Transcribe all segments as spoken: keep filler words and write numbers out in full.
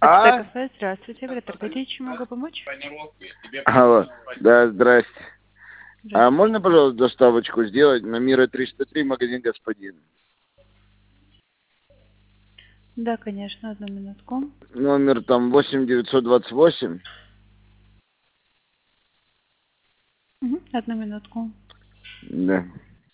А? Кафе, здравствуйте, Валерий Аркадьевич, чем могу помочь? Алло, да, здрасте. А Здравствуйте. можно, пожалуйста, доставочку сделать на Мира триста три, магазин «Господин»? Да, конечно, одну минутку. Номер там восемь девятьсот двадцать восемь. Угу, одну минутку. Да.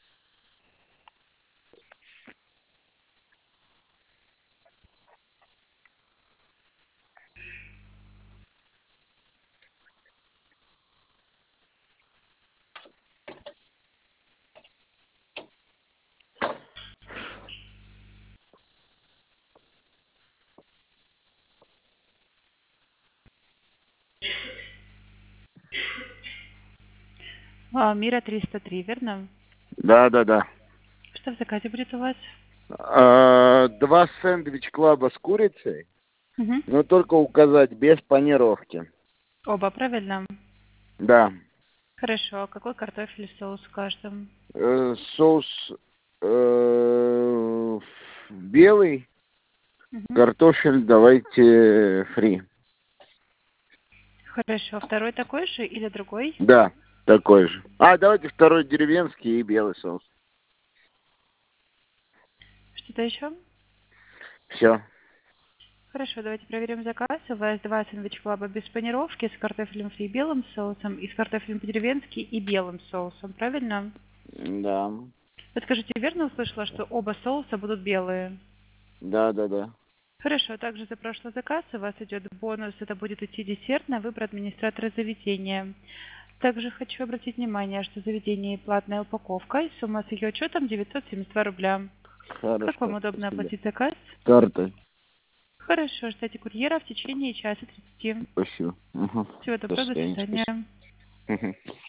А, Мира триста три, верно? Да, да, да. Что в заказе будет у вас? А, два сэндвич клаба с курицей, Угу. но только указать без панировки. Оба, правильно? Да. Хорошо, а какой картофель и соус в каждом? Э, соус э, белый, Угу. картофель давайте фри. Хорошо, второй такой же или другой? Да, такой же. А, давайте второй деревенский и белый соус. Что-то еще? Все. Хорошо, давайте проверим заказ. У вас два сэндвич клаба без панировки с картофелем фри белым соусом и с картофелем по-деревенски и белым соусом, правильно? Да. Подскажите, верно услышала, что оба соуса будут белые? Да, да, да. Хорошо, также за прошлый заказ у вас идет бонус, это будет идти десерт на выбор администратора заведения. Также хочу обратить внимание, что заведение платная упаковка и сумма с ее учетом девятьсот семьдесят два рубля. Как вам Хорошо, удобно спасибо. оплатить заказ? Картой. Хорошо, ждите курьера в течение часа тридцати. Спасибо. Угу. Всего До доброго, до свидания. свидания. Спасибо. Угу.